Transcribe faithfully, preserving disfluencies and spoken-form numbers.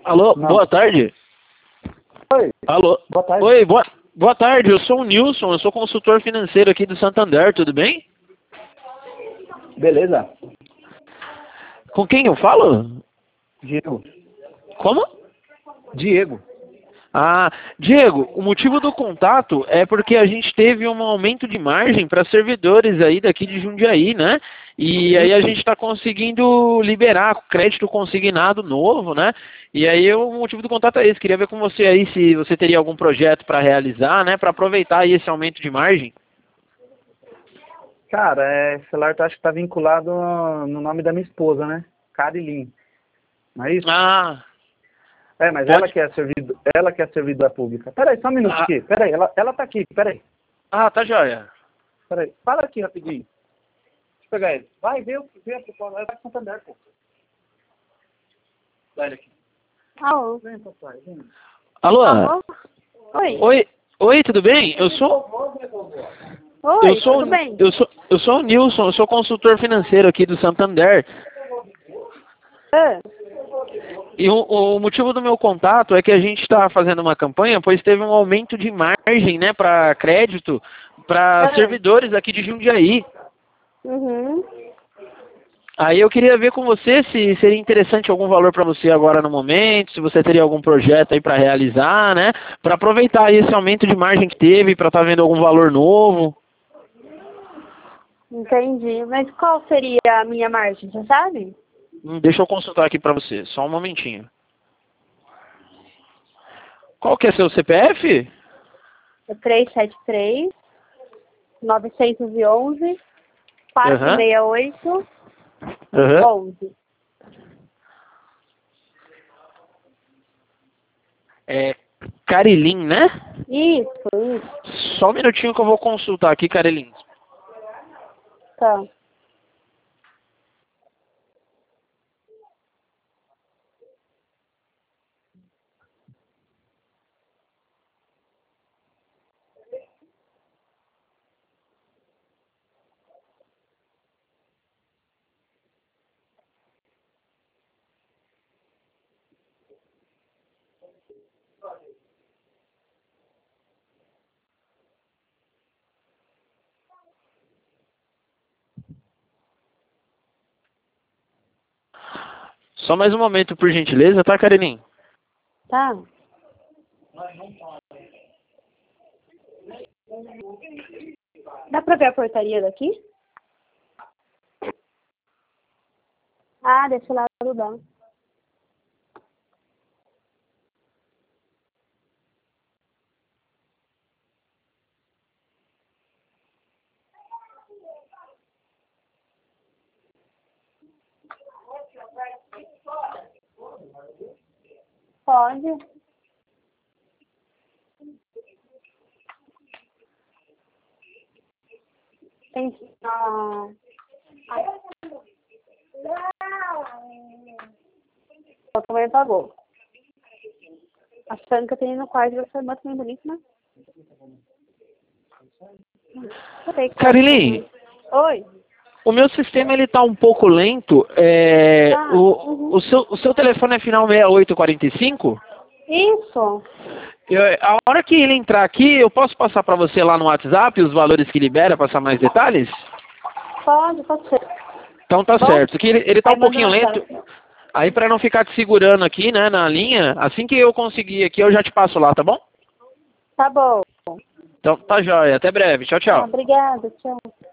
Alô, Não. boa tarde. Oi. Alô. Boa tarde. Oi, boa, boa tarde. Eu sou o Nilson, eu sou consultor financeiro aqui do Santander, tudo bem? Beleza. Com quem eu falo? Diego. Como? Diego. Ah, Diego, o motivo do contato é porque a gente teve um aumento de margem para servidores aí daqui de Jundiaí, né? E aí a gente está conseguindo liberar crédito consignado novo, né? E aí o motivo do contato é esse. Queria ver com você aí se você teria algum projeto para realizar, né? Para aproveitar aí esse aumento de margem. Cara, é, esse celular tá, acho que tá vinculado no nome da minha esposa, né? Carilin. Não é isso? Ah, É, mas pode... ela que é servido, ela que é servidora pública. Peraí, só um minuto ah, aqui. Peraí, ela, ela tá aqui. Peraí. ah, tá joia. Peraí. Para aqui rapidinho. Deixa eu pegar ele. Vai, vê o que vê a proposta. Ela tá com Santander, pô. Dá ele aqui. Alô? Vem, papai, vem. Alô? Alô? Oi. Oi, oi, tudo bem? Eu sou... Oi, Eu sou, tudo bem? eu sou, eu sou o Nilson, eu sou consultor financeiro aqui do Santander. Ah, E o, o motivo do meu contato é que a gente está fazendo uma campanha, pois teve um aumento de margem, né, para crédito, para Ah. servidores aqui de Jundiaí. uhum. Aí eu queria ver com você se seria interessante algum valor para você agora no momento, se você teria algum projeto aí para realizar, né, para aproveitar aí esse aumento de margem que teve, para estar vendo algum valor novo. Entendi. Mas qual seria a minha margem, você sabe? Hum, Deixa eu consultar aqui para você, só um momentinho. Qual que é seu C P F? É três sete três, nove um um, quatro seis oito, Aham. onze. É Carilin, né? Isso, isso. Só um minutinho que eu vou consultar aqui, Carilin. Tá. Só mais um momento, por gentileza, tá, Carilin? Tá. Dá pra ver a portaria daqui? Ah, desse lado dá. Pode. Tem ah, a também pagou. A Franca tem no quarto, vai ser muito bem bonito, né? Carilin, Oi. o meu sistema ele tá um pouco lento. É, Ah, o, uhum. o, seu, o seu telefone é final seis oito quatro cinco? Isso. Eu, a hora que ele entrar aqui, eu posso passar para você lá no WhatsApp os valores que libera, passar mais detalhes? Pode, pode ser. Então tá Bom, certo. Que ele, ele tá aí um pouquinho manda lento. mensagem. Aí para não ficar te segurando aqui, né, na linha, assim que eu conseguir aqui, eu já te passo lá, tá bom? Tá bom. Então tá jóia. Até breve. Tchau, Ah, tchau. obrigada, tchau.